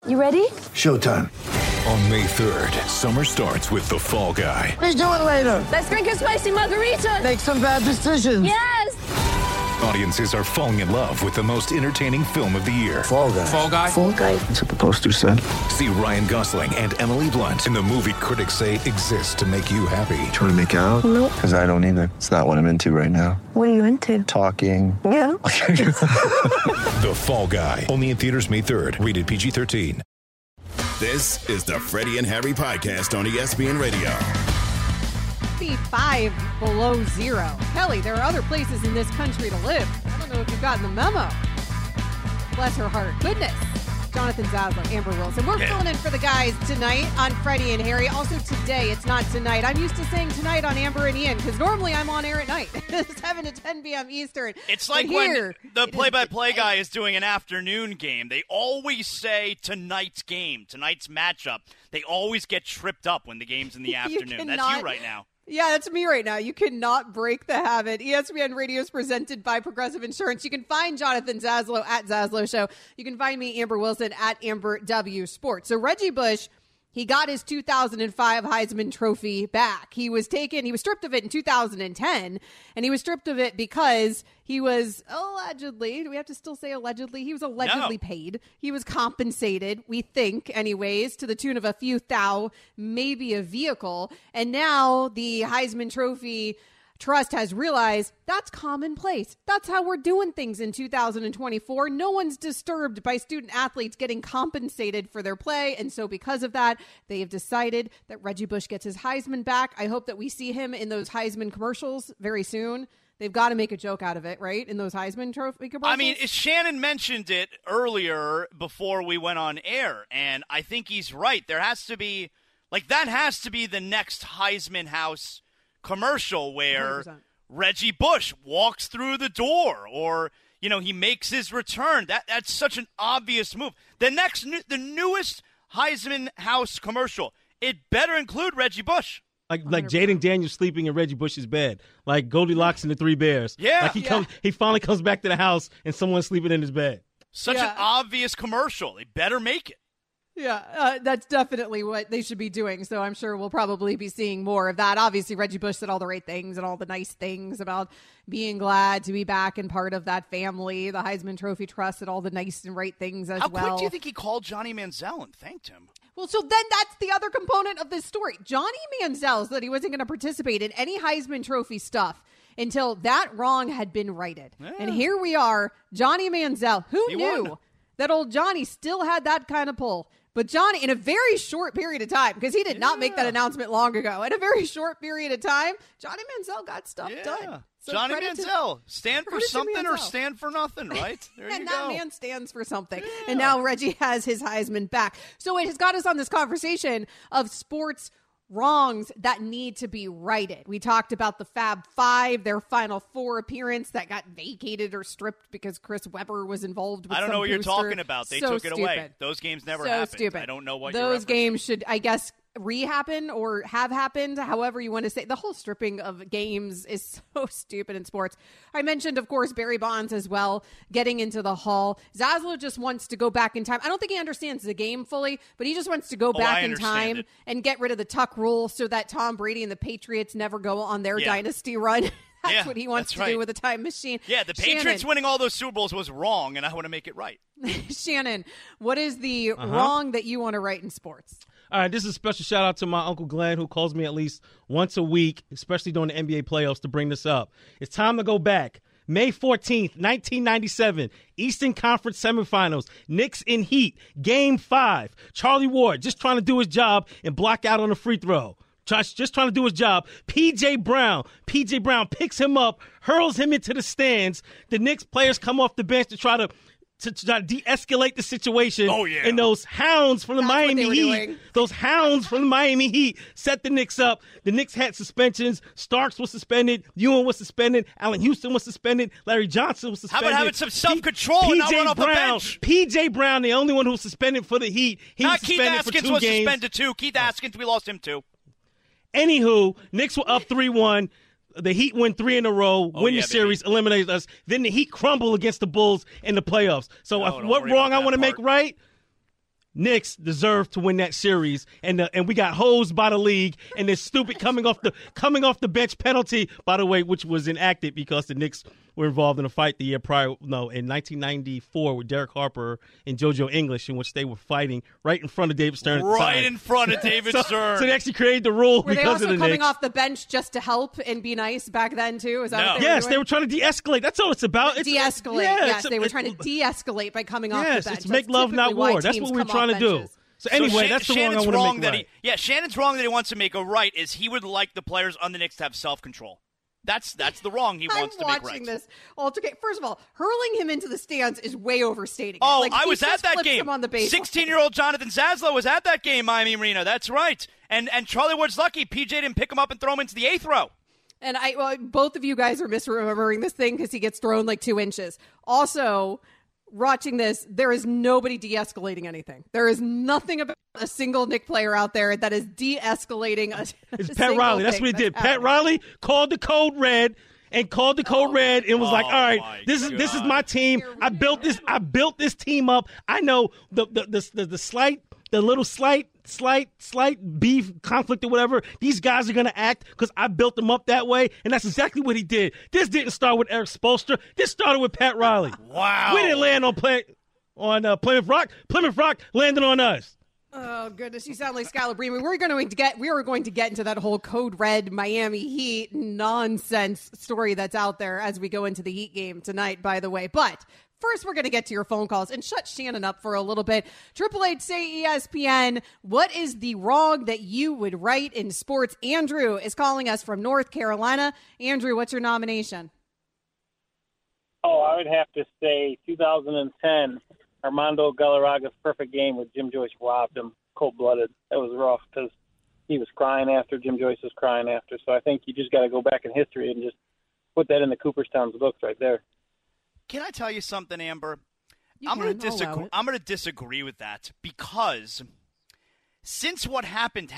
You ready? Showtime. On May 3rd, summer starts with The Fall Guy. Let's do it later. Let's drink a spicy margarita. Make some bad decisions. Yes! Audiences are falling in love with the most entertaining film of the year. Fall Guy. Fall Guy? Fall Guy. That's what the poster said. See Ryan Gosling and Emily Blunt in the movie critics say exists to make you happy. Trying to make it out? Nope. Because I don't either. It's not what I'm into right now. What are you into? Talking. Yeah. The Fall Guy. Only in theaters May 3rd. Rated PG-13. This is the Freddie and Harry podcast on ESPN Radio. 55 below zero. Kelly, there are other places in this country to live. I don't know if you've gotten the memo. Bless her heart. Goodness. Jonathan Zaslow, Amber Wilson. We're filling in for the guys tonight on Freddie and Harry. Also today, it's not tonight. I'm used to saying tonight on Amber and Ian because normally I'm on air at night. 7 to 10 p.m. Eastern. It's like when the play-by-play guy is doing an afternoon game. They always say tonight's game, tonight's matchup. They always get tripped up when the game's in the afternoon. That's you right now. Yeah, that's me right now. You cannot break the habit. ESPN Radio is presented by Progressive Insurance. You can find Jonathan Zaslow at Zaslow Show. You can find me, Amber Wilson, at Amber W Sports. So Reggie Bush, he got his 2005 Heisman Trophy back. He was stripped of it in 2010, and he was stripped of it because he was allegedly, do we have to still say allegedly? He was allegedly paid. He was compensated, we think, anyways, to the tune of a few thou, maybe a vehicle. And now the Heisman Trophy Trust has realized that's commonplace. That's how we're doing things in 2024. No one's disturbed by student athletes getting compensated for their play. And so because of that, they have decided that Reggie Bush gets his Heisman back. I hope that we see him in those Heisman commercials very soon. They've got to make a joke out of it, right? In those Heisman Trophy commercials. I mean, Shannon mentioned it earlier before we went on air, and I think he's right. There has to be, that has to be the next Heisman House commercial where 100%. Reggie Bush walks through the door or, he makes his return. That's such an obvious move. The newest Heisman House commercial, it better include Reggie Bush. Like Jaden Daniels sleeping in Reggie Bush's bed. Like Goldilocks and the Three Bears. Yeah. He finally comes back to the house and someone's sleeping in his bed. Such an obvious commercial. They better make it. Yeah, that's definitely what they should be doing. So I'm sure we'll probably be seeing more of that. Obviously, Reggie Bush said all the right things and all the nice things about being glad to be back and part of that family. The Heisman Trophy Trust said all the nice and right things as well. How quick do you think he called Johnny Manziel and thanked him? Well, so then that's the other component of this story. Johnny Manziel said he wasn't going to participate in any Heisman Trophy stuff until that wrong had been righted. Yeah. And here we are, Johnny Manziel. Who knew that old Johnny still had that kind of pull? But Johnny, in a very short period of time, because he did not make that announcement long ago, in a very short period of time, Johnny Manziel got stuff done. So Johnny Manziel, stand for something or stand for nothing, right? There you and go. that man stands for something. Yeah. And now Reggie has his Heisman back. So it has got us on this conversation of sports wrongs that need to be righted. We talked about the Fab Five, their Final Four appearance that got vacated or stripped because Chris Webber was involved with I don't know what booster. You're talking about. They took it away. Those games never happened. Stupid. I don't know what those games should, I guess, re-happen or have happened, however you want to say. The whole stripping of games is so stupid in sports. I mentioned, of course, Barry Bonds as well, getting into the Hall. Zaslow just wants to go back in time. I don't think he understands the game fully, but he just wants to go back in time and get rid of the tuck rule so that Tom Brady and the Patriots never go on their dynasty run. That's what he wants to do with a time machine. Yeah, the Patriots winning all those Super Bowls was wrong, and I want to make it right. Shannon, what is the wrong that you want to right in sports? All right, this is a special shout-out to my Uncle Glenn, who calls me at least once a week, especially during the NBA playoffs, to bring this up. It's time to go back. May 14th, 1997, Eastern Conference semifinals, Knicks in Heat, Game 5. Charlie Ward just trying to do his job and block out on a free throw. Just trying to do his job. P.J. Brown picks him up, hurls him into the stands. The Knicks players come off the bench to try to de-escalate the situation. Oh, yeah. And those hounds from the Miami Heat set the Knicks up. The Knicks had suspensions. Starks was suspended. Ewing was suspended. Allen Houston was suspended. Larry Johnson was suspended. How about having some self-control and not run off the bench? P.J. Brown, the only one who was suspended for the Heat. He was suspended for 2 games. Keith Askins was suspended too. Keith Askins, we lost him too. Anywho, Knicks were up 3-1. The Heat win 3 in a row, win the series, eliminate us. Then the Heat crumble against the Bulls in the playoffs. So what wrong I want to make right? Knicks deserved to win that series, and we got hosed by the league, and this stupid coming off the bench penalty, by the way, which was enacted because the Knicks were involved in a fight the year prior, in 1994 with Derek Harper and JoJo English, in which they were fighting right in front of David Stern. Right in front of David Stern. So they actually created the rule Were because they also of the coming Knicks. off the bench just to help and be nice back then too? Is that what they Yes, were they doing? were trying to de-escalate. That's all it's about. De-escalate. Yeah, Yes, they were trying to de-escalate by coming off the bench. Yes, it's That's make love, not typically why war. That's teams what we were come off trying to do. benches. So anyway, that's the Shannon's one I want to wrong make right. Shannon's wrong that he wants to make a right is he would like the players on the Knicks to have self-control. That's the wrong he wants to make right. I'm watching this altercation. First of all, hurling him into the stands is way overstating it. Oh, Like, I he was at just that flips game. him on the baseline. 16-year-old Jonathan Zaslow was at that game, Miami Arena. That's right. And Charlie Ward's lucky PJ didn't pick him up and throw him into the 8th row. And both of you guys are misremembering this thing because he gets thrown like 2 inches. Also, watching this, there is nobody de-escalating anything. There is nothing about a single Knick player out there that is de-escalating It's Pat Riley. That's what he did. Pat Riley called the code red and was like, all right, this is my team. I built this team up. I know the little slight beef conflict or whatever, these guys are going to act because I built them up that way, and that's exactly what he did. This didn't start with Eric Spoelstra. This started with Pat Riley. Wow. We didn't land on Plymouth Rock. Plymouth Rock landed on us. Oh, goodness. You sound like Scalabrine. We are going to get into that whole Code Red Miami Heat nonsense story that's out there as we go into the Heat game tonight, by the way. But first, we're going to get to your phone calls and shut Shannon up for a little bit. 888 say ESPN. What is the wrong that you would right in sports? Andrew is calling us from North Carolina. Andrew, what's your nomination? Oh, I would have to say 2010, Armando Galarraga's perfect game with Jim Joyce robbed him cold-blooded. That was rough because he was crying after, Jim Joyce was crying after. So I think you just got to go back in history and just put that in the Cooperstown's books right there. Can I tell you something, Amber? I'm going to disagree with that because since what happened,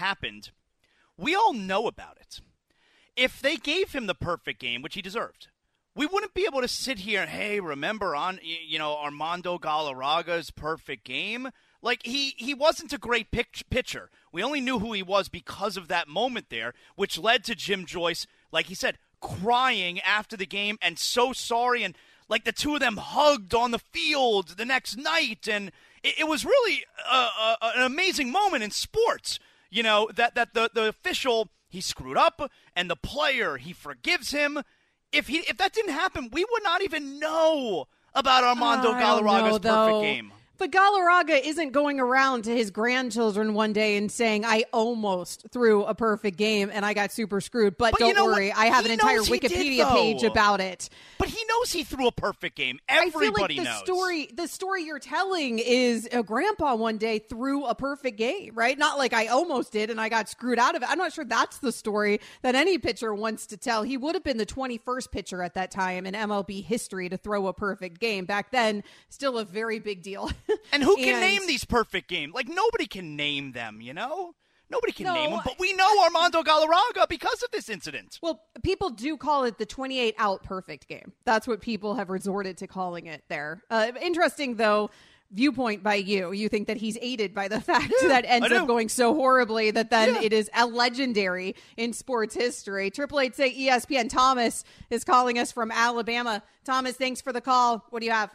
we all know about it. If they gave him the perfect game, which he deserved, we wouldn't be able to sit here and, hey, remember Armando Galarraga's perfect game? Like, he wasn't a great pitcher. We only knew who he was because of that moment there, which led to Jim Joyce, like he said, crying after the game and so sorry. And, like, the two of them hugged on the field the next night. And it was really an amazing moment in sports, that the official, he screwed up, and the player, he forgives him. If that didn't happen, we would not even know about Armando Galarraga's perfect game. But Galarraga isn't going around to his grandchildren one day and saying, I almost threw a perfect game and I got super screwed. But don't worry, I have an entire Wikipedia page about it. But he knows he threw a perfect game. Everybody knows. The story you're telling is a grandpa one day threw a perfect game, right? Not like I almost did and I got screwed out of it. I'm not sure that's the story that any pitcher wants to tell. He would have been the 21st pitcher at that time in MLB history to throw a perfect game. Back then, still a very big deal. And who can name these perfect games? Like, nobody can name them, Nobody can name them, but we know Armando Galarraga because of this incident. Well, people do call it the 28-out perfect game. That's what people have resorted to calling it there. Interesting, though, viewpoint by you. You think that he's aided by the fact that ends up going so horribly that then it is a legendary in sports history. 888 say ESPN. Thomas is calling us from Alabama. Thomas, thanks for the call. What do you have?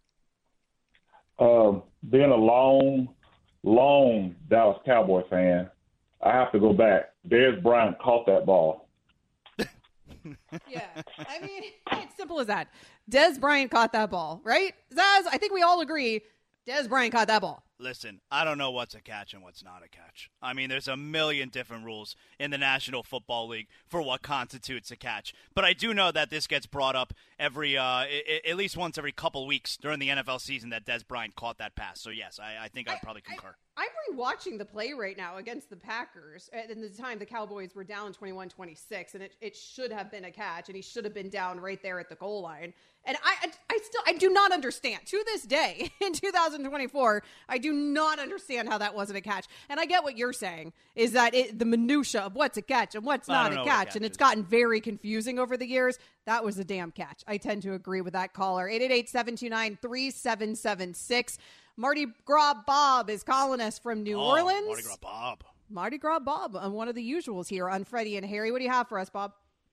Being a long Dallas Cowboy fan, I have to go back. Dez Bryant caught that ball. Yeah, I mean, it's simple as that. Dez Bryant caught that ball, right? Zaz, I think we all agree Dez Bryant caught that ball. Listen, I don't know what's a catch and what's not a catch. I mean, there's a million different rules in the National Football League for what constitutes a catch. But I do know that this gets brought up every, at least once every couple weeks during the NFL season that Dez Bryant caught that pass. So, yes, I think I'd probably concur. I'm rewatching the play right now against the Packers. At the time, the Cowboys were down 21-26, and it should have been a catch, and he should have been down right there at the goal line. And I do not understand. To this day, in 2024, I do not understand how that wasn't a catch. And I get what you're saying, is that the minutia of what's a catch and what's not a catch, and it's gotten very confusing over the years. That was a damn catch. I tend to agree with that caller. 888-729-3776. Mardi Gras Bob is calling us from New Orleans. Mardi Gras Bob. Mardi Gras Bob, one of the usuals here on Freddie and Harry. What do you have for us, Bob?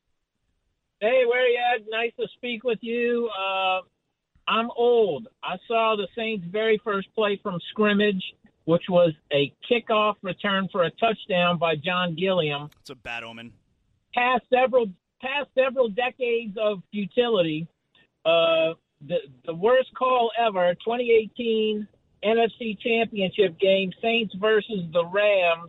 Hey, where you at? Nice to speak with you. I'm old. I saw the Saints' very first play from scrimmage, which was a kickoff return for a touchdown by John Gilliam. It's a bad omen. Past several decades of futility, the worst call ever, 2018 NFC Championship game, Saints versus the Rams.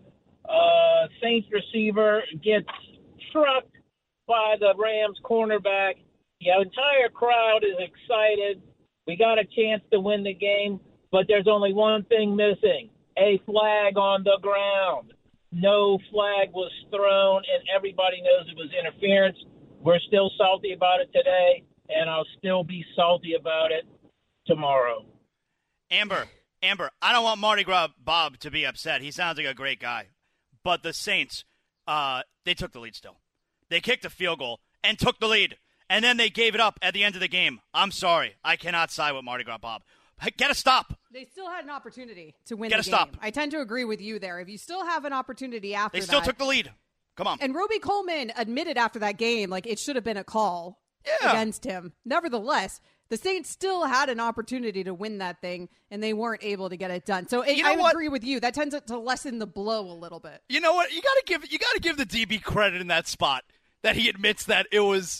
Saints receiver gets trucked by the Rams cornerback. The entire crowd is excited. We got a chance to win the game, but there's only one thing missing, a flag on the ground. No flag was thrown, and everybody knows it was interference. We're still salty about it today, and I'll still be salty about it tomorrow. Amber, I don't want Mardi Gras Bob to be upset. He sounds like a great guy. But the Saints, they took the lead still. They kicked a field goal and took the lead. And then they gave it up at the end of the game. I'm sorry. I cannot side with Mardi Gras Bob. Get a stop. They still had an opportunity to win the game. Stop. I tend to agree with you there. If you still have an opportunity after that. They still took the lead. Come on. And Roby Coleman admitted after that game, like, it should have been a call against him. Nevertheless, the Saints still had an opportunity to win that thing, and they weren't able to get it done. So I agree with you. That tends to lessen the blow a little bit. You know what? You got to give the DB credit in that spot that he admits that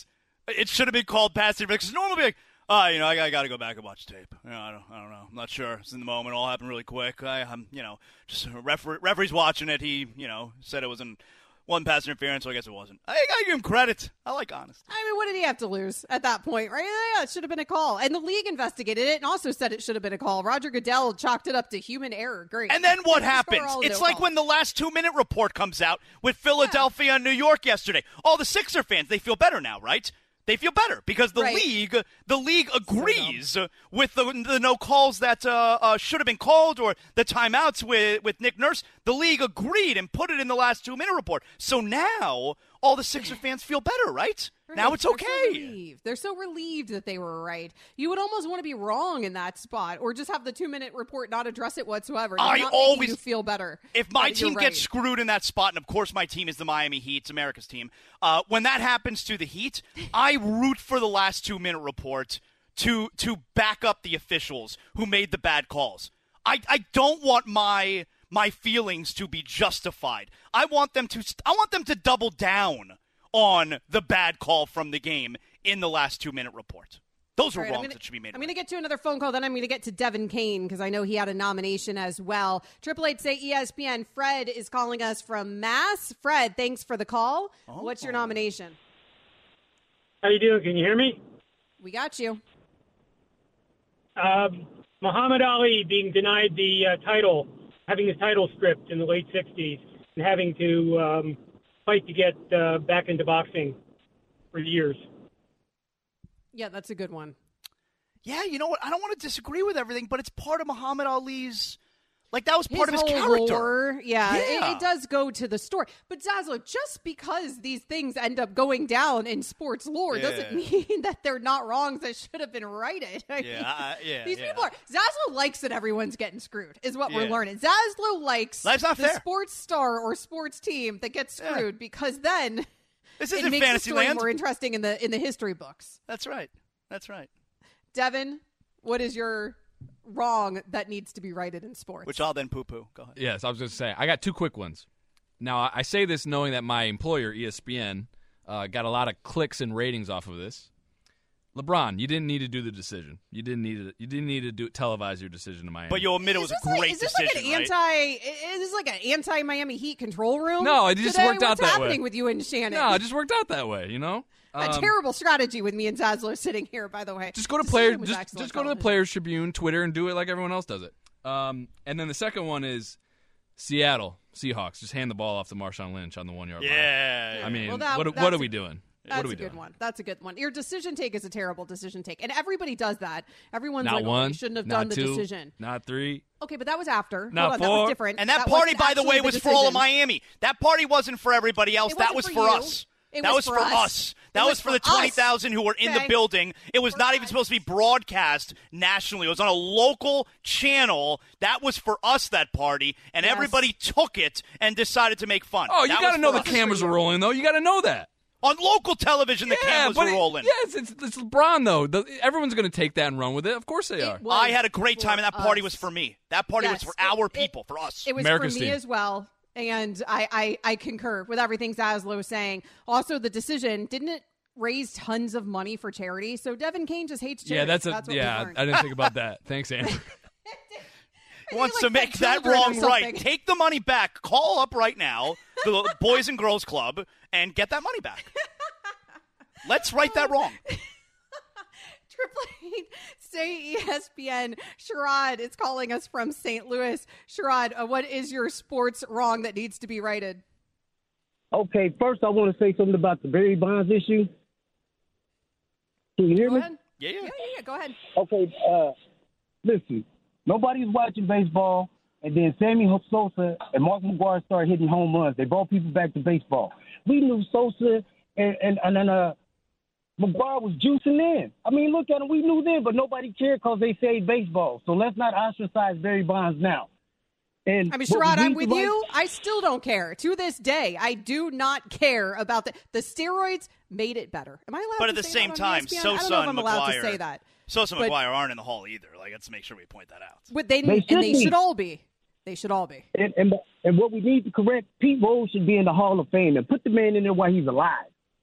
it should have been called pass interference. Because normally, I got to go back and watch tape. I don't know. I'm not sure. It's in the moment. It all happened really quick. I'm just referee's watching it. He, said it wasn't one pass interference, so I guess it wasn't. I got to give him credit. I like honesty. I mean, what did he have to lose at that point, right? Yeah, it should have been a call. And the league investigated it and also said it should have been a call. Roger Goodell chalked it up to human error. Great. And then what happens? It's like when the last 2-minute report comes out with Philadelphia and New York yesterday. All the Sixer fans, they feel better now, right? They feel better because the league agrees with the no calls that should have been called or the timeouts with Nick Nurse. The league agreed and put it in the last 2-minute report. So now all the Sixer fans feel better, right? Now it's okay. They're so relieved that they were right. You would almost want to be wrong in that spot or just have the 2-minute report not address it whatsoever. I always feel better. If my team gets screwed in that spot, and of course my team is the Miami Heat, it's America's team, when that happens to the Heat, I root for the last 2-minute report to back up the officials who made the bad calls. I don't want my feelings to be justified. I want them to double down on the bad call from the game in the last 2-minute report. Those are wrongs that should be made. I'm going to get to another phone call, then I'm going to get to Devin Kane because I know he had a nomination as well. 888 say ESPN. Fred is calling us from Mass. Fred, thanks for the call. Oh. What's your nomination? How you doing? Can you hear me? We got you. Muhammad Ali being denied the title, having his title stripped in the late 60s, and having to fight to get back into boxing for years. Yeah, that's a good one. Yeah, you know what? I don't want to disagree with everything, but it's part of Muhammad Ali's, that was part of his whole character. Lore. Yeah. It does go to the story. But Zaslow, just because these things end up going down in sports lore doesn't mean that they're not wrongs that should have been righted. These people are. Zaslow likes that everyone's getting screwed, is what we're learning. Zaslow likes the sports star or sports team that gets screwed because then this it makes the story more interesting in the history books. That's right. Devin, what is your wrong that needs to be righted in sports? Which I'll then poo-poo. Go ahead. Yes, I was going to say, I got two quick ones. Now, I say this knowing that my employer, ESPN, got a lot of clicks and ratings off of this. LeBron, you didn't need to do the decision. You didn't need to televise your decision to Miami. But you'll admit it was a great decision, right? Is this like an anti-Miami Heat control room? No, it just worked out that way. What's happening with you and Shannon? No, it just worked out that way, A terrible strategy with me and Zaslow sitting here, by the way. Just go to just go to the Players Tribune, Twitter, and do it like everyone else does it. And then the second one is Seattle Seahawks. Just hand the ball off to Marshawn Lynch on the 1-yard line. Yeah. I mean, what are we doing? That's a good one. That's a good one. Your decision take is a terrible decision take. And everybody does that. Everyone's not like, one, you shouldn't have done the two, decision. Not three. Okay, but that was after. Not four. That was different. And that party, by the way, was for all of Miami. That party wasn't for everybody else. That was for us. That was for us. That was for the 20,000 who were in the building. It was not even supposed to be broadcast nationally. It was on a local channel. That was for us, that party, and everybody took it and decided to make fun. Oh, you got to know the cameras were rolling, though. You got to know that. On local television, the cameras were rolling. Yes, it's LeBron, though. Everyone's going to take that and run with it. Of course they are. I had a great time, and that party was for me. That party was for our people, for us. It was America's for me team. as well. And I concur with everything Zaslow was saying. Also, the decision, didn't it raise tons of money for charity? So Devin Kane just hates charity. Yeah, that's what we learned. I didn't think about that. Thanks, Andrew. Wants to make that wrong right. Take the money back. Call up right now, the Boys and Girls Club, and get that money back. Let's right that wrong. 888 Say ESPN. Sherrod is calling us from St. Louis. Sherrod, what is your sports wrong that needs to be righted? Okay, first I want to say something about the Barry Bonds issue. Can you hear me? Yeah. Go ahead. Okay, listen. Nobody's watching baseball, and then Sammy Sosa and Mark McGwire started hitting home runs. They brought people back to baseball. We knew Sosa and McGwire was juicing in. I mean, look at him. We knew then, but nobody cared because they saved baseball. So let's not ostracize Barry Bonds now. And I mean, Sherrod, I'm with you. I still don't care. To this day, I do not care about the steroids made it better. Am I allowed But to at the say same that on time, ESPN? Sosa I don't know if I'm and allowed to McGwire- say that. Sosa and McGwire aren't in the hall either. Like, let's make sure we point that out. But they should all be. They should all be. And what we need to correct, Pete Rose should be in the Hall of Fame. And put the man in there while he's alive.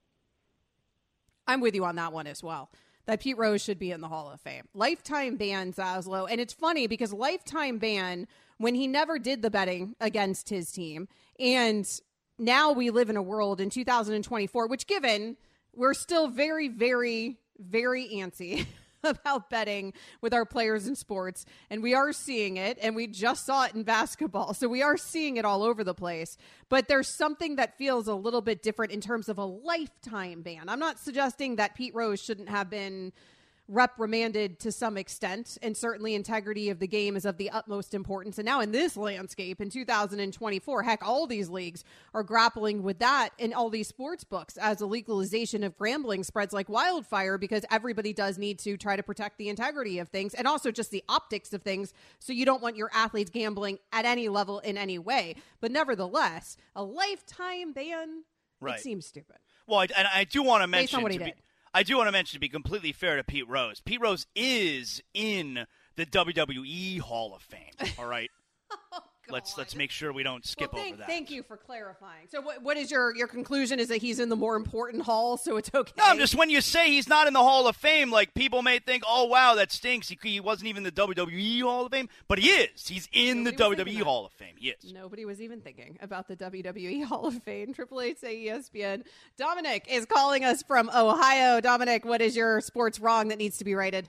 I'm with you on that one as well. That Pete Rose should be in the Hall of Fame. Lifetime ban, Zaslow. And it's funny because lifetime ban when he never did the betting against his team. And now we live in a world in 2024, which given we're still very, very, very antsy about betting with our players in sports. And we are seeing it, and we just saw it in basketball. So we are seeing it all over the place. But there's something that feels a little bit different in terms of a lifetime ban. I'm not suggesting that Pete Rose shouldn't have been reprimanded to some extent, and certainly integrity of the game is of the utmost importance. And now in this landscape in 2024, heck, all these leagues are grappling with that in all these sports books as a legalization of gambling spreads like wildfire, because everybody does need to try to protect the integrity of things and also just the optics of things. So you don't want your athletes gambling at any level in any way. But nevertheless, a lifetime ban, Right. It seems stupid. Well, I do want to Based mention on what he did. I do want to mention, to be completely fair to Pete Rose, Pete Rose is in the WWE Hall of Fame. All right, let's make sure we don't skip over that. Thank you for clarifying. So, what is your conclusion? Is that he's in the more important hall, so it's okay? No, just when you say he's not in the Hall of Fame, like people may think, oh wow, that stinks. He wasn't even in the WWE Hall of Fame, but he is. He's in the WWE Hall of Fame. He is. Nobody was even thinking about the WWE Hall of Fame. 888 Say ESPN. Dominic is calling us from Ohio. Dominic, what is your sports wrong that needs to be righted?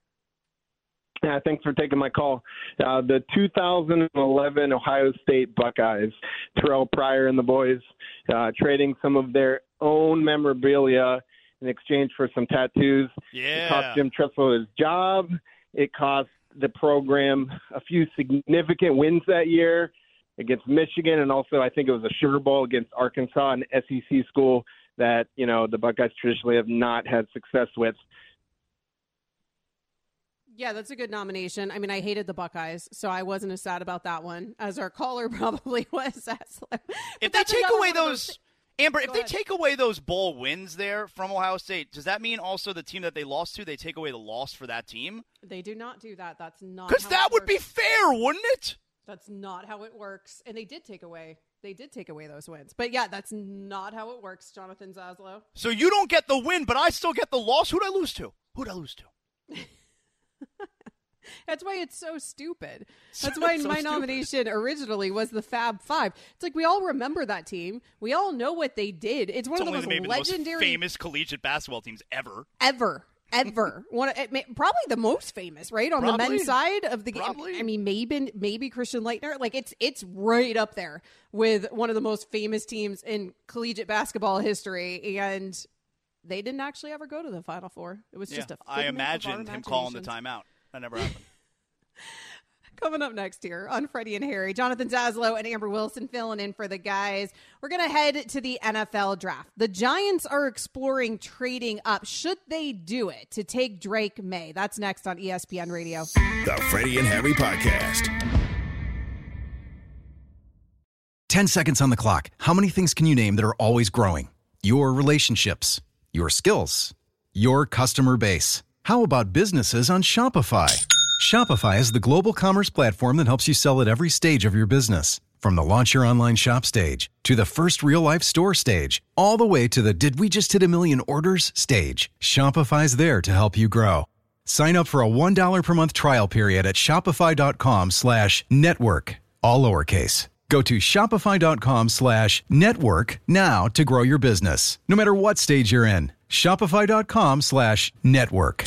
Yeah, thanks for taking my call. The 2011 Ohio State Buckeyes, Terrell Pryor and the boys, trading some of their own memorabilia in exchange for some tattoos. Yeah. It cost Jim Tressel his job. It cost the program a few significant wins that year against Michigan, and also I think it was a Sugar Bowl against Arkansas, an SEC school that, the Buckeyes traditionally have not had success with. Yeah, that's a good nomination. I mean, I hated the Buckeyes, so I wasn't as sad about that one as our caller probably was. If they take away those, Amber, if they take away those bowl wins there from Ohio State, does that mean also the team that they lost to, they take away the loss for that team? They do not do that. That's not because that would be fair, wouldn't it? That's not how it works. And they did take away those wins. But yeah, that's not how it works, Jonathan Zaslow. So you don't get the win, but I still get the loss. Who'd I lose to? That's why it's so stupid. That's why my nomination originally was the Fab Five. It's like we all remember that team. We all know what they did. It's one of the most legendary, famous collegiate basketball teams ever. Ever. Probably the most famous, right? On the men's side of the game. I mean, maybe Christian Laettner. Like it's right up there with one of the most famous teams in collegiate basketball history, and they didn't actually ever go to the Final Four. It was just a figment I imagined of our him calling the imaginations. timeout. That never happened. Coming up next here on Freddie and Harry, Jonathan Zaslow and Amber Wilson filling in for the guys. We're going to head to the NFL draft. The Giants are exploring trading up. Should they do it to take Drake May? That's next on ESPN Radio. The Freddie and Harry Podcast. 10 seconds on the clock. How many things can you name that are always growing? Your relationships, your skills, your customer base. How about businesses on Shopify? Shopify is the global commerce platform that helps you sell at every stage of your business. From the launch your online shop stage, to the first real-life store stage, all the way to the did we just hit a million orders stage. Shopify's there to help you grow. Sign up for a $1 per month trial period at shopify.com/network, all lowercase. Go to shopify.com/network now to grow your business, no matter what stage you're in. Shopify.com/network.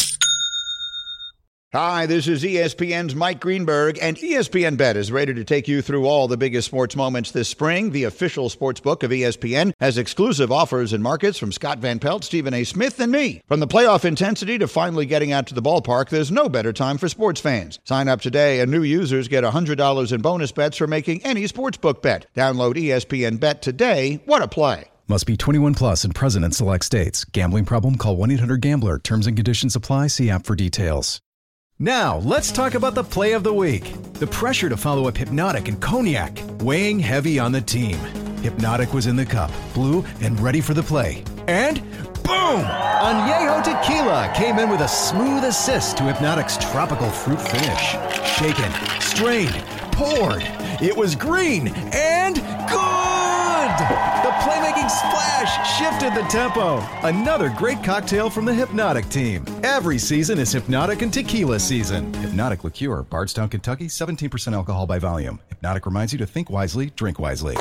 Hi, this is ESPN's Mike Greenberg, and ESPN Bet is ready to take you through all the biggest sports moments this spring. The official sports book of ESPN has exclusive offers and markets from Scott Van Pelt, Stephen A. Smith, and me. From the playoff intensity to finally getting out to the ballpark, there's no better time for sports fans. Sign up today, and new users get $100 in bonus bets for making any sportsbook bet. Download ESPN Bet today. What a play. Must be 21 plus and present in select states. Gambling problem? Call 1-800-GAMBLER. Terms and conditions apply. See app for details. Now, let's talk about the play of the week. The pressure to follow up Hypnotic and Cognac, weighing heavy on the team. Hypnotic was in the cup, blue, and ready for the play. And boom! Añejo Tequila came in with a smooth assist to Hypnotic's tropical fruit finish. Shaken, strained, poured. It was green and good! The playmaking splash shifted the tempo. Another great cocktail from the Hypnotic team. Every season is Hypnotic and Tequila season. Hypnotic Liqueur, Bardstown, Kentucky, 17% alcohol by volume. Hypnotic reminds you to think wisely, drink wisely.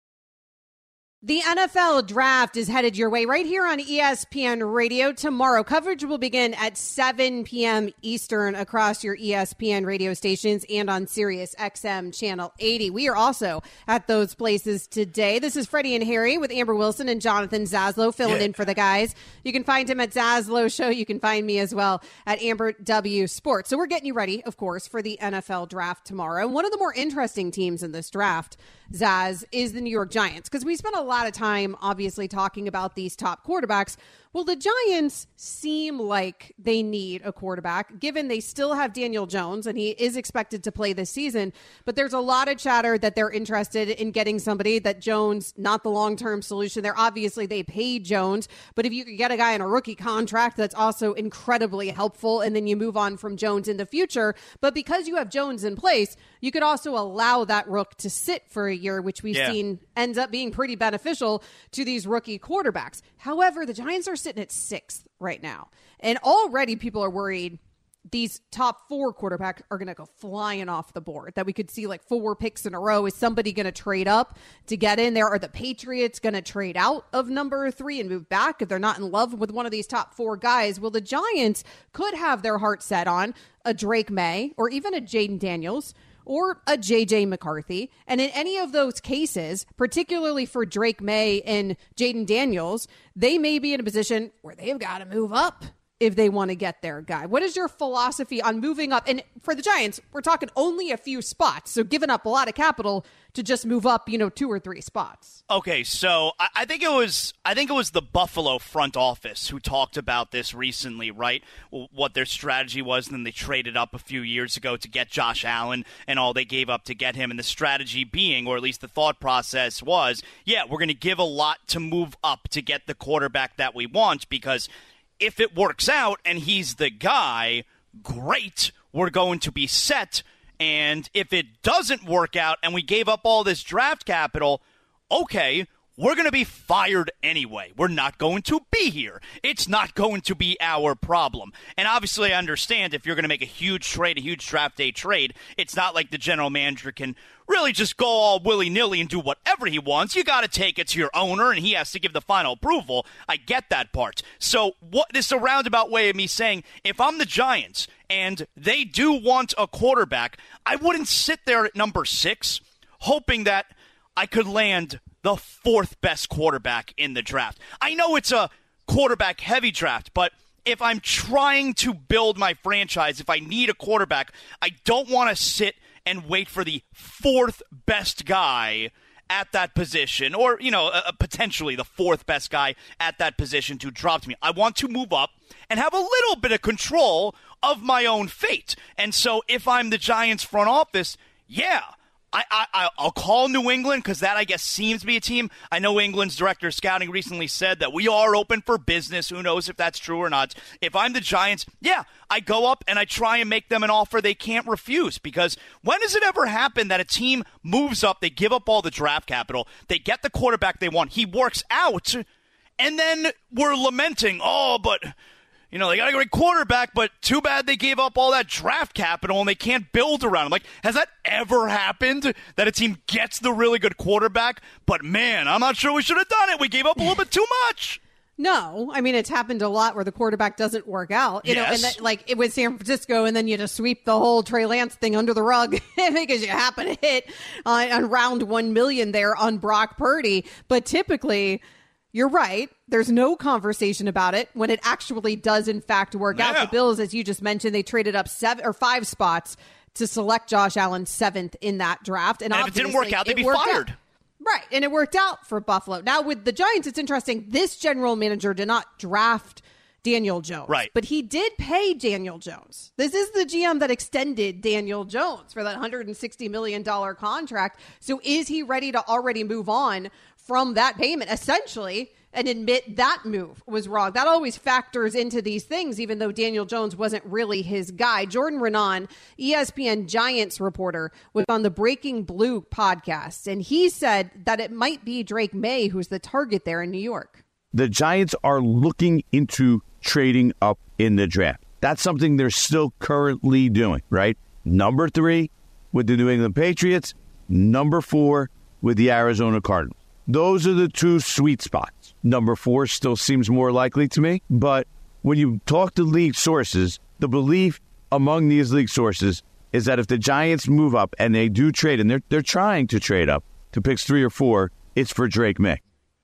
The NFL draft is headed your way right here on ESPN Radio tomorrow. Coverage will begin at 7 p.m. Eastern across your ESPN radio stations and on Sirius XM Channel 80. We are also at those places today. This is Freddie and Harry with Amber Wilson and Jonathan Zaslow filling in for the guys. You can find him at Zaslow Show. You can find me as well at Amber W Sports. So we're getting you ready, of course, for the NFL draft tomorrow. One of the more interesting teams in this draft, Zaz, is the New York Giants, because we spent a lot of time obviously talking about these top quarterbacks. Well, the Giants seem like they need a quarterback, given they still have Daniel Jones, and he is expected to play this season. But there's a lot of chatter that they're interested in getting somebody, that Jones, not the long-term solution there. Obviously, they paid Jones, but if you could get a guy on a rookie contract, that's also incredibly helpful, and then you move on from Jones in the future. But because you have Jones in place, you could also allow that rook to sit for a year, which we've seen ends up being pretty beneficial to these rookie quarterbacks. However, the Giants are sitting at 6th right now. And already people are worried these top 4 quarterbacks are going to go flying off the board, that we could see like 4 picks in a row. Is somebody going to trade up to get in there? Are the Patriots going to trade out of number 3 and move back if they're not in love with one of these top 4 guys? Well, the Giants could have their heart set on a Drake May or even a Jaden Daniels or a J.J. McCarthy. And in any of those cases, particularly for Drake May and Jaden Daniels, they may be in a position where they've got to move up if they want to get their guy. What is your philosophy on moving up? And for the Giants, we're talking only a few spots, so giving up a lot of capital to just move up, 2 or 3 spots. Okay, so I think it was the Buffalo front office who talked about this recently, right? What their strategy was, and then they traded up a few years ago to get Josh Allen and all they gave up to get him. And the strategy being, or at least the thought process was, we're going to give a lot to move up to get the quarterback that we want, because if it works out and he's the guy, great, we're going to be set. And if it doesn't work out and we gave up all this draft capital, okay, we're going to be fired anyway. We're not going to be here. It's not going to be our problem. And obviously I understand if you're going to make a huge trade, a huge draft day trade, it's not like the general manager can really just go all willy-nilly and do whatever he wants. You got to take it to your owner, and he has to give the final approval. I get that part. So this is a roundabout way of me saying, if I'm the Giants and they do want a quarterback, I wouldn't sit there at number 6 hoping that I could land the 4th best quarterback in the draft. I know it's a quarterback-heavy draft, but if I'm trying to build my franchise, if I need a quarterback, I don't want to sit and wait for the fourth best guy at that position, or, potentially the fourth best guy at that position to drop to me. I want to move up and have a little bit of control of my own fate. And so if I'm the Giants front office, yeah, I'll call New England, because that, I guess, seems to be a team. I know England's director of scouting recently said that we are open for business. Who knows if that's true or not. If I'm the Giants, yeah, I go up and I try and make them an offer they can't refuse, because when does it ever happen that a team moves up, they give up all the draft capital, they get the quarterback they want, he works out, and then we're lamenting, but they got a great quarterback, but too bad they gave up all that draft capital and they can't build around him. Like, has that ever happened, that a team gets the really good quarterback, but man, I'm not sure we should have done it. We gave up a little bit too much. No, I mean, it's happened a lot where the quarterback doesn't work out, and that, like it was San Francisco, and then you just sweep the whole Trey Lance thing under the rug because you happen to hit on round 1 million there on Brock Purdy. But typically, you're right. There's no conversation about it when it actually does, in fact, work out. The Bills, as you just mentioned, they traded up 5 spots to select Josh Allen 7th in that draft. And if it didn't work out, they'd be fired. Right. And it worked out for Buffalo. Now, with the Giants, it's interesting. This general manager did not draft Daniel Jones. Right. But he did pay Daniel Jones. This is the GM that extended Daniel Jones for that $160 million contract. So is he ready to already move on from that payment, essentially, and admit that move was wrong? That always factors into these things, even though Daniel Jones wasn't really his guy. Jordan Raanan, ESPN Giants reporter, was on the Breaking Blue podcast, and he said that it might be Drake May who's the target there in New York. The Giants are looking into trading up in the draft. That's something they're still currently doing, right? Number 3 with the New England Patriots, number 4 with the Arizona Cardinals. Those are the 2 sweet spots. Number 4 still seems more likely to me, but when you talk to league sources, the belief among these league sources is that if the Giants move up and they do trade, and they're trying to trade up to picks 3 or 4, it's for Drake May.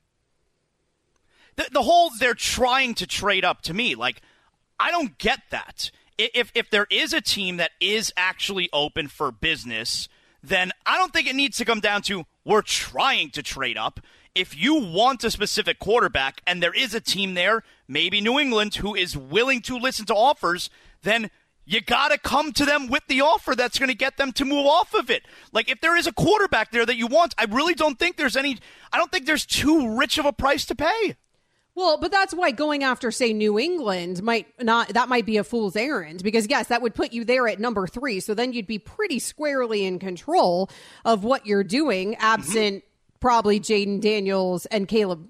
The whole they're trying to trade up, to me, like, I don't get that. If there is a team that is actually open for business, then I don't think it needs to come down to we're trying to trade up. If you want a specific quarterback and there is a team there, maybe New England, who is willing to listen to offers, then you got to come to them with the offer that's going to get them to move off of it. Like, if there is a quarterback there that you want, I really don't think there's there's too rich of a price to pay. Well, but that's why going after, say, New England might be a fool's errand, because, yes, that would put you there at number 3. So then you'd be pretty squarely in control of what you're doing, absent probably Jaden Daniels and Caleb,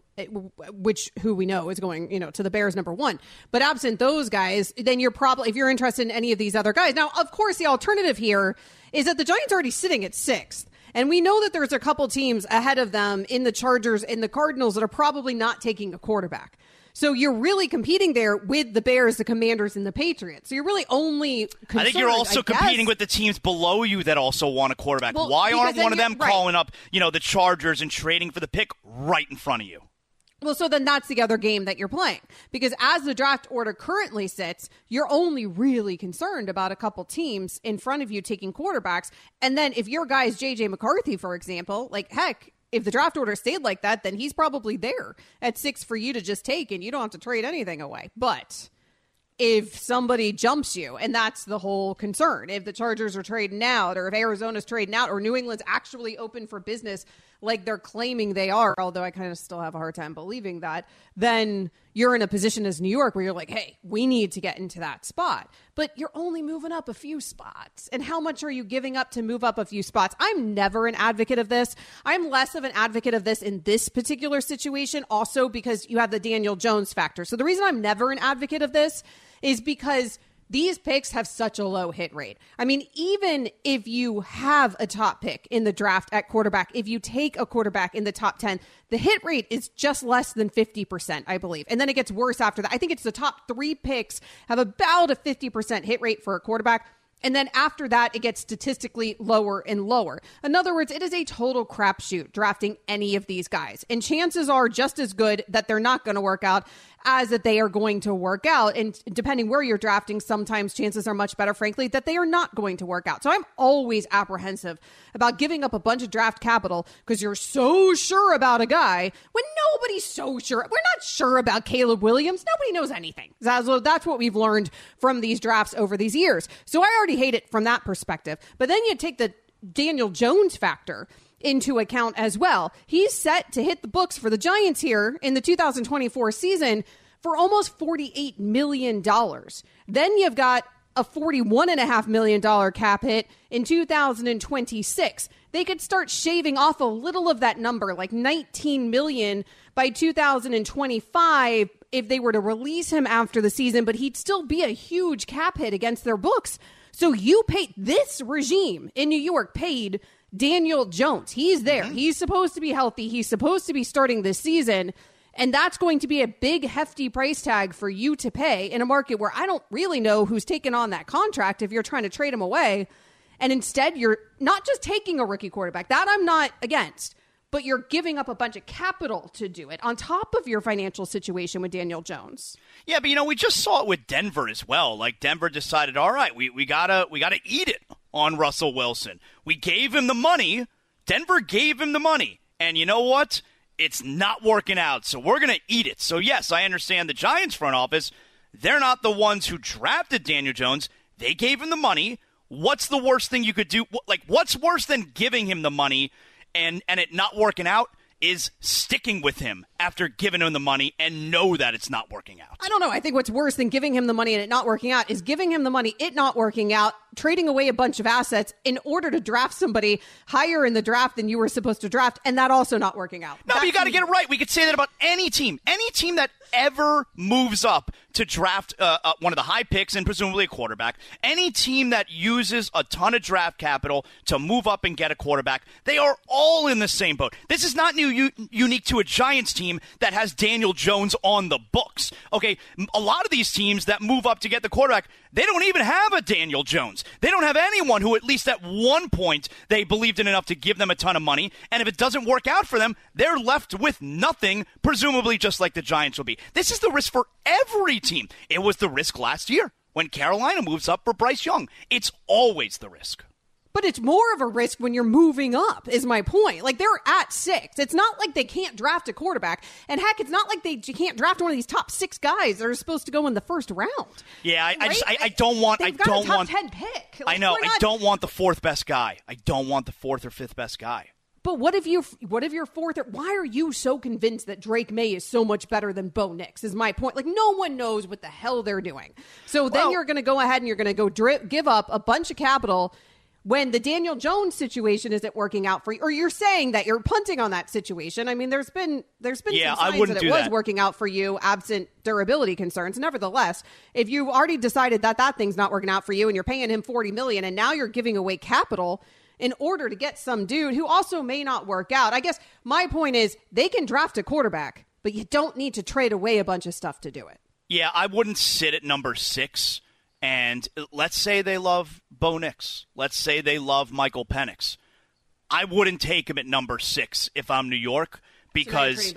who we know is going, to the Bears number 1. But absent those guys, then you're probably, if you're interested in any of these other guys. Now, of course, the alternative here is that the Giants are already sitting at 6th. And we know that there's a couple teams ahead of them in the Chargers and the Cardinals that are probably not taking a quarterback. So you're really competing there with the Bears, the Commanders, and the Patriots. So you're really only concerned, I think you're also competing with the teams below you that also want a quarterback. Well, why aren't one of them right. calling up, the Chargers and trading for the pick right in front of you? Well, so then that's the other game that you're playing. Because as the draft order currently sits, you're only really concerned about a couple teams in front of you taking quarterbacks. And then if your guy is J.J. McCarthy, for example, like, heck, if the draft order stayed like that, then he's probably there at 6 for you to just take, and you don't have to trade anything away. But if somebody jumps you, and that's the whole concern, if the Chargers are trading out, or if Arizona's trading out, or New England's actually open for business like they're claiming they are, although I kind of still have a hard time believing that, then you're in a position as New York where you're like, hey, we need to get into that spot. But you're only moving up a few spots. And how much are you giving up to move up a few spots? I'm never an advocate of this. I'm less of an advocate of this in this particular situation, also because you have the Daniel Jones factor. So the reason I'm never an advocate of this is because these picks have such a low hit rate. I mean, even if you have a top pick in the draft at quarterback, if you take a quarterback in the top 10, the hit rate is just less than 50%, I believe. And then it gets worse after that. I think it's the top 3 picks have about a 50% hit rate for a quarterback. And then after that, it gets statistically lower and lower. In other words, it is a total crapshoot drafting any of these guys. And chances are just as good that they're not going to work out as that they are going to work out. And depending where you're drafting, sometimes chances are much better, frankly, that they are not going to work out. So I'm always apprehensive about giving up a bunch of draft capital because you're so sure about a guy when nobody's so sure. We're not sure about Caleb Williams. Nobody knows anything. Zaslow, that's what we've learned from these drafts over these years. So I already hate it from that perspective. But then you take the Daniel Jones factor into account as well. He's set to hit the books for the Giants here in the 2024 season for almost $48 million. Then you've got a $41.5 million cap hit in 2026. They could start shaving off a little of that number, like $19 million by 2025 if they were to release him after the season, but he'd still be a huge cap hit against their books. So this regime in New York paid Daniel Jones. He's there. He's supposed to be healthy. He's supposed to be starting this season. And that's going to be a big, hefty price tag for you to pay in a market where I don't really know who's taken on that contract if you're trying to trade him away. And instead, you're not just taking a rookie quarterback. That I'm not against. But you're giving up a bunch of capital to do it on top of your financial situation with Daniel Jones. Yeah, but, we just saw it with Denver as well. Like, Denver decided, all right, we gotta eat it on Russell Wilson. We gave him the money. Denver gave him the money. And you know what? It's not working out, so we're going to eat it. So, yes, I understand the Giants front office. They're not the ones who drafted Daniel Jones. They gave him the money. What's the worst thing you could do? Like, what's worse than giving him the money and it not working out is sticking with him after giving him the money and know that it's not working out. I don't know. I think what's worse than giving him the money and it not working out is giving him the money, it not working out, trading away a bunch of assets in order to draft somebody higher in the draft than you were supposed to draft, and that also not working out. No, but you got to get it right. We could say that about any team that ever moves up to draft one of the high picks and presumably a quarterback, any team that uses a ton of draft capital to move up and get a quarterback, they are all in the same boat. This is not unique to a Giants team that has Daniel Jones on the books. Okay, a lot of these teams that move up to get the quarterback, they don't even have a Daniel Jones. They don't have anyone who at least at one point they believed in enough to give them a ton of money, and if it doesn't work out for them, they're left with nothing, presumably just like the Giants will be. This is the risk for every team. It was the risk last year when Carolina moves up for Bryce Young. It's always the risk. But it's more of a risk when you're moving up, is my point. Like, they're at 6. It's not like they can't draft a quarterback. And heck, it's not like they can't draft one of these top 6 guys that are supposed to go in the first round. Yeah, I don't want... They've got a top 10 pick. Like, I know. I don't want the 4th best guy. I don't want the 4th or 5th best guy. But what if you're 4th? Why are you so convinced that Drake May is so much better than Bo Nix is my point. Like, no one knows what the hell they're doing. So then you're going to go ahead and you're going to go give up a bunch of capital when the Daniel Jones situation isn't working out for you, or you're saying that you're punting on that situation. I mean, there's been some signs that it was working out for you, absent durability concerns. Nevertheless, if you already decided that thing's not working out for you and you're paying him $40 million and now you're giving away capital in order to get some dude who also may not work out. I guess my point is they can draft a quarterback, but you don't need to trade away a bunch of stuff to do it. Yeah, I wouldn't sit at number 6. And let's say they love Bo Nix. Let's say they love Michael Penix. I wouldn't take him at number 6 if I'm New York because...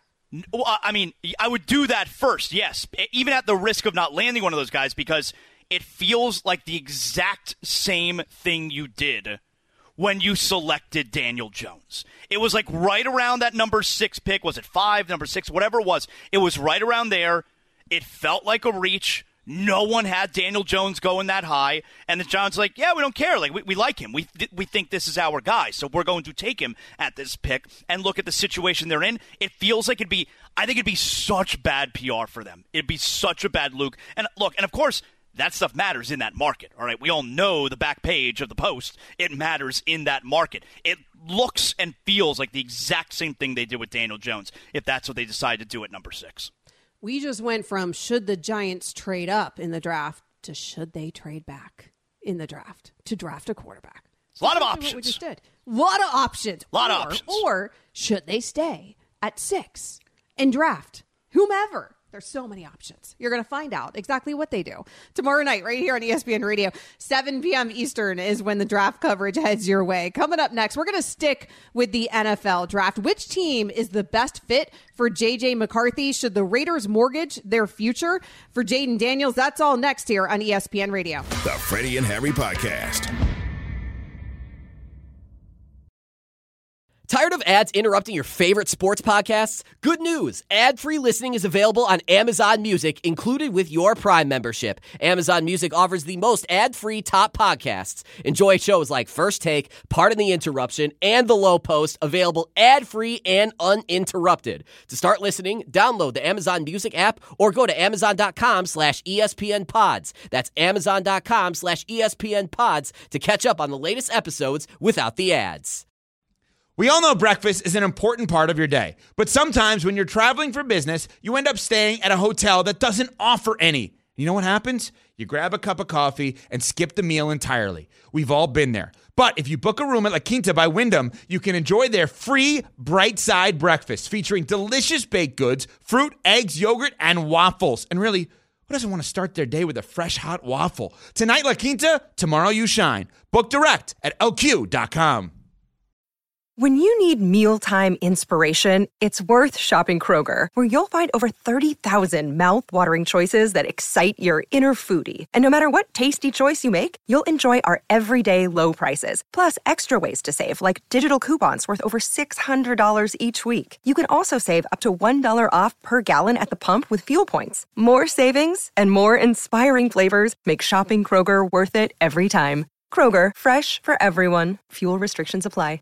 I mean, I would do that first, yes, even at the risk of not landing one of those guys because it feels like the exact same thing you did when you selected Daniel Jones. It was like right around that number 6 pick. Was it 5, number 6, whatever it was? It was right around there. It felt like a reach. No one had Daniel Jones going that high, and the Giants like, yeah, we don't care. Like we like him. We think this is our guy, so we're going to take him at this pick. And look at the situation they're in. It feels like I think it'd be such bad PR for them. It'd be such a bad look. And look, and of course, that stuff matters in that market. All right, we all know the back page of the Post. It matters in that market. It looks and feels like the exact same thing they did with Daniel Jones. If that's what they decide to do at number 6. We just went from should the Giants trade up in the draft to should they trade back in the draft to draft a quarterback. A lot of options. What we just did. A lot of options. A lot of options. Or should they stay at 6 and draft whomever? There's so many options. You're going to find out exactly what they do tomorrow night right here on ESPN Radio. 7 p.m. Eastern is when the draft coverage heads your way. Coming up next, we're going to stick with the NFL draft. Which team is the best fit for J.J. McCarthy? Should the Raiders mortgage their future for Jaden Daniels? That's all next here on ESPN Radio. The Freddie and Harry Podcast. Tired of ads interrupting your favorite sports podcasts? Good news. Ad-free listening is available on Amazon Music, included with your Prime membership. Amazon Music offers the most ad-free top podcasts. Enjoy shows like First Take, Pardon the Interruption, and The Low Post, available ad-free and uninterrupted. To start listening, download the Amazon Music app or go to amazon.com/ESPN Pods. That's amazon.com/ESPN Pods to catch up on the latest episodes without the ads. We all know breakfast is an important part of your day, but sometimes when you're traveling for business, you end up staying at a hotel that doesn't offer any. You know what happens? You grab a cup of coffee and skip the meal entirely. We've all been there. But if you book a room at La Quinta by Wyndham, you can enjoy their free Bright Side breakfast featuring delicious baked goods, fruit, eggs, yogurt, and waffles. And really, who doesn't want to start their day with a fresh, hot waffle? Tonight, La Quinta, tomorrow you shine. Book direct at lq.com. When you need mealtime inspiration, it's worth shopping Kroger, where you'll find over 30,000 mouth-watering choices that excite your inner foodie. And no matter what tasty choice you make, you'll enjoy our everyday low prices, plus extra ways to save, like digital coupons worth over $600 each week. You can also save up to $1 off per gallon at the pump with fuel points. More savings and more inspiring flavors make shopping Kroger worth it every time. Kroger, fresh for everyone. Fuel restrictions apply.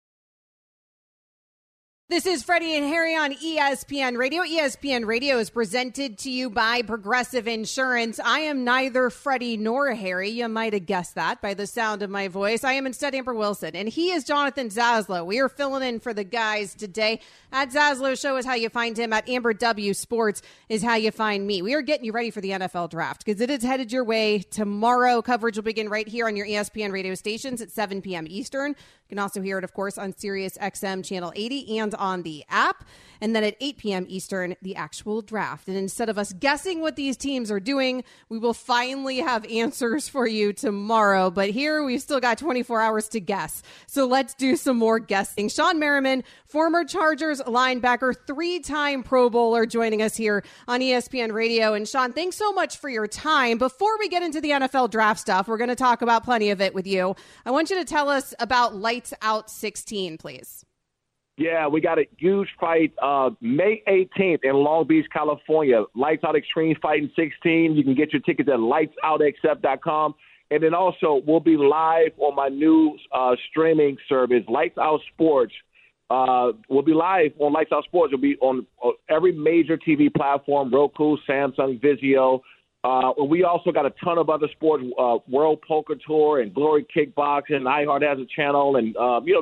This is Freddie and Harry on ESPN Radio. ESPN Radio is presented to you by Progressive Insurance. I am neither Freddie nor Harry. You might have guessed that by the sound of my voice. I am instead Amber Wilson, and he is Jonathan Zaslow. We are filling in for the guys today. At Zaslow Show is how you find him. At Amber W Sports is how you find me. We are getting you ready for the NFL draft because it is headed your way tomorrow. Coverage will begin right here on your ESPN radio stations at 7 p.m. Eastern. You can also hear it, of course, on Sirius XM Channel 80 and on the app. And then at 8 p.m. Eastern, the actual draft. And instead of us guessing what these teams are doing, we will finally have answers for you tomorrow. But here, we've still got 24 hours to guess. So let's do some more guessing. Sean Merriman, former Chargers linebacker, 3-time Pro Bowler, joining us here on ESPN Radio. And Sean, thanks so much for your time. Before we get into the NFL draft stuff, we're going to talk about plenty of it with you. I want you to tell us about Lights Out 16, please. Yeah, we got a huge fight May 18th in Long Beach, California. Lights Out Extreme Fighting 16. You can get your tickets at lightsoutxf.com. And then also, we'll be live on my new streaming service, Lights Out Sports. We'll be live on Lights Out Sports. We'll be on every major TV platform, Roku, Samsung, Vizio. We also got a ton of other sports, World Poker Tour and Glory Kickboxing. iHeart has a channel, and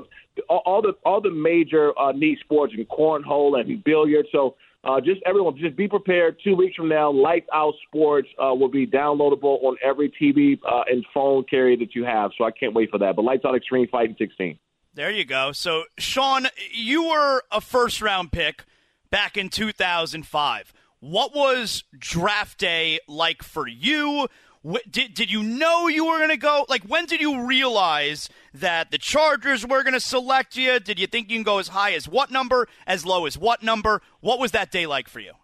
all the major niche sports and cornhole and billiards. So just everyone, just be prepared. 2 weeks from now, Lights Out Sports will be downloadable on every TV and phone carrier that you have. So I can't wait for that. But Lights Out Extreme Fighting 16. There you go. So, Sean, you were a first-round pick back in 2005. What was draft day like for you? Did you know you were going to go? Like, when did you realize that the Chargers were going to select you? Did you think you can go as high as what number, as low as what number? What was that day like for you?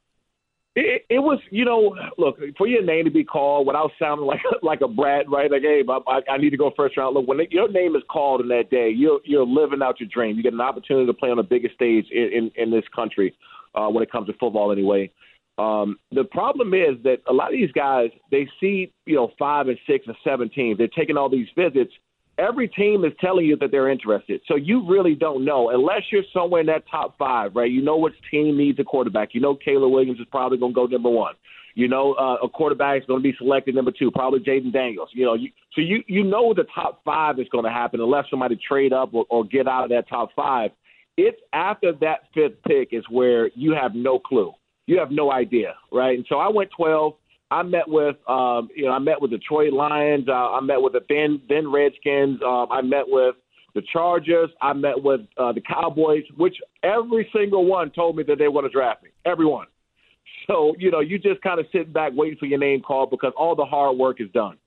It was, look, for your name to be called without sounding like a brat, right? Like, hey, I need to go first round. Look, when your name is called in that day, you're living out your dream. You get an opportunity to play on the biggest stage in this country when it comes to football anyway. The problem is that a lot of these guys, they see, 5 and 6 and 7 teams. They're taking all these visits. Every team is telling you that they're interested. So you really don't know unless you're somewhere in that top 5, right? You know which team needs a quarterback. You know Caleb Williams is probably going to go number 1. You know a quarterback is going to be selected number 2, probably Jaden Daniels. So you know the top 5 is going to happen unless somebody trade up or get out of that top 5. It's after that 5th pick is where you have no clue. You have no idea, right? And so I went 12. I met with, Detroit Lions. I met with the then Redskins. I met with the Chargers. I met with the Cowboys, which every single one told me that they want to draft me. Everyone. So, you just kind of sit back waiting for your name called because all the hard work is done.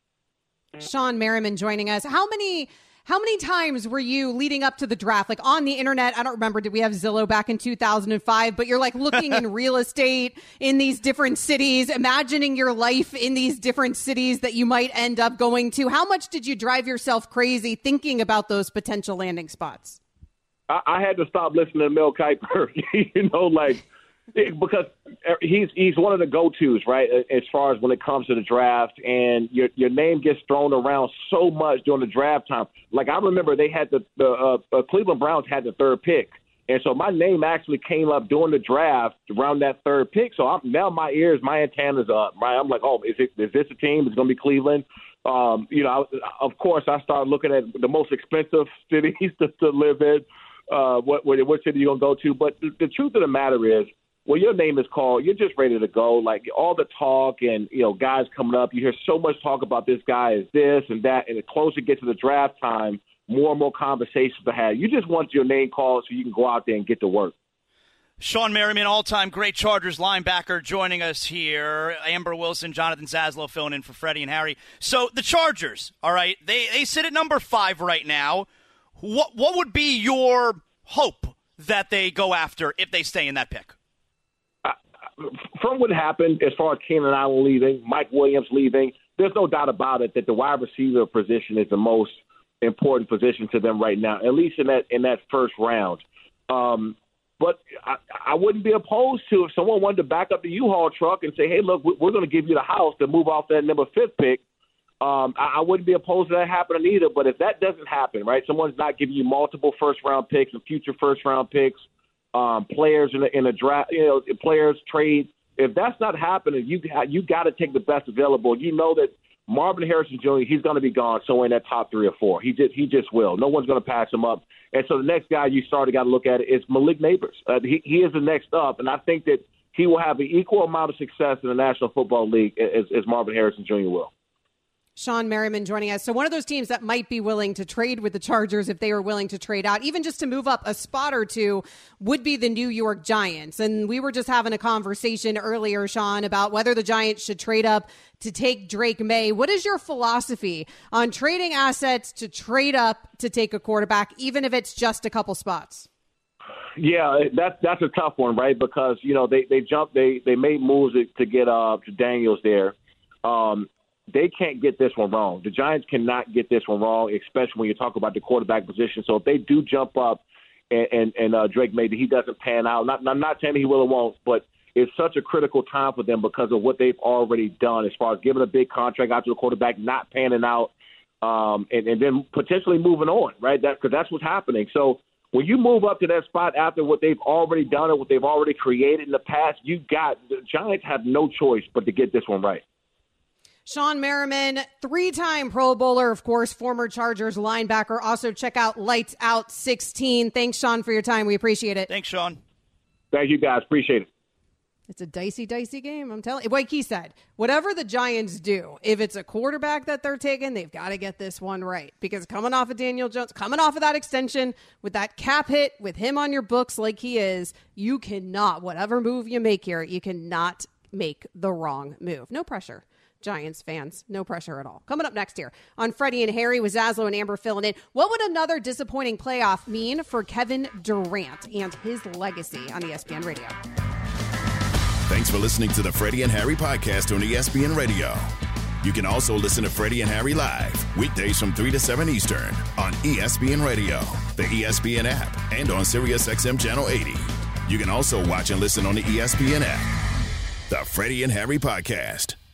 Shawn Merriman joining us. How many times were you leading up to the draft, like on the internet? I don't remember. Did we have Zillow back in 2005? But you're like looking in real estate in these different cities, imagining your life in these different cities that you might end up going to. How much did you drive yourself crazy thinking about those potential landing spots? I had to stop listening to Mel Kiper, because he's one of the go-tos, right, as far as when it comes to the draft, and your name gets thrown around so much during the draft time. Like, I remember they had the Cleveland Browns had the third pick, and so my name actually came up during the draft around that third pick. So now my antennas are up, right? I'm like, oh, is this a team? It's going to be Cleveland. Of course, I started looking at the most expensive cities to live in. What city you going to go to? But the truth of the matter is, when your name is called, you're just ready to go. Like, all the talk and, guys coming up, you hear so much talk about this guy is this and that, and the closer it gets to the draft time, more and more conversations to have. You just want your name called so you can go out there and get to work. Shawn Merriman, all-time great Chargers linebacker, joining us here. Amber Wilson, Jonathan Zaslow filling in for Freddie and Harry. So the Chargers, all right, they sit at number 5 right now. What would be your hope that they go after if they stay in that pick? From what happened as far as Keenan Allen leaving, Mike Williams leaving, there's no doubt about it that the wide receiver position is the most important position to them right now, at least in that first round. But I wouldn't be opposed to if someone wanted to back up the U-Haul truck and say, hey, look, we're going to give you the house to move off that number 5 pick. I wouldn't be opposed to that happening either. But if that doesn't happen, right, someone's not giving you multiple first-round picks and future first-round picks, players in the draft, players trade. If that's not happening, you got to take the best available. You know that Marvin Harrison Jr., he's going to be gone somewhere in that top 3 or 4. He just will. No one's going to pass him up. And so the next guy you got to look at is Malik Neighbors. He is the next up, and I think that he will have an equal amount of success in the National Football League as Marvin Harrison Jr. will. Shawn Merriman joining us. So one of those teams that might be willing to trade with the Chargers if they were willing to trade out, even just to move up a spot or two, would be the New York Giants. And we were just having a conversation earlier, Shawn, about whether the Giants should trade up to take Drake May. What is your philosophy on trading assets to trade up to take a quarterback, even if it's just a couple spots? Yeah, that's a tough one, right? Because, they made moves to get to Daniels there. They can't get this one wrong. The Giants cannot get this one wrong, especially when you talk about the quarterback position. So if they do jump up and Drake May, he doesn't pan out, I'm not saying he will or won't, but it's such a critical time for them because of what they've already done as far as giving a big contract out to the quarterback, not panning out, and then potentially moving on, right? Because that's what's happening. So when you move up to that spot after what they've already done and what they've already created in the past, the Giants have no choice but to get this one right. Shawn Merriman, 3-time Pro Bowler, of course, former Chargers linebacker. Also, check out Lights Out 16. Thanks, Shawn, for your time. We appreciate it. Thanks, Shawn. Thank you, guys. Appreciate it. It's a dicey game, I'm telling you. Like he said, whatever the Giants do, if it's a quarterback that they're taking, they've got to get this one right. Because coming off of Daniel Jones, coming off of that extension, with that cap hit, with him on your books like he is, you cannot, whatever move you make here, you cannot make the wrong move. No pressure. Giants fans, no pressure at all. Coming up next here on Freddie and Harry with Zaslow and Amber filling in. What would another disappointing playoff mean for Kevin Durant and his legacy on ESPN Radio? Thanks for listening to the Freddie and Harry podcast on ESPN Radio. You can also listen to Freddie and Harry live weekdays from 3 to 7 Eastern on ESPN Radio, the ESPN app, and on SiriusXM Channel 80. You can also watch and listen on the ESPN app. The Freddie and Harry podcast.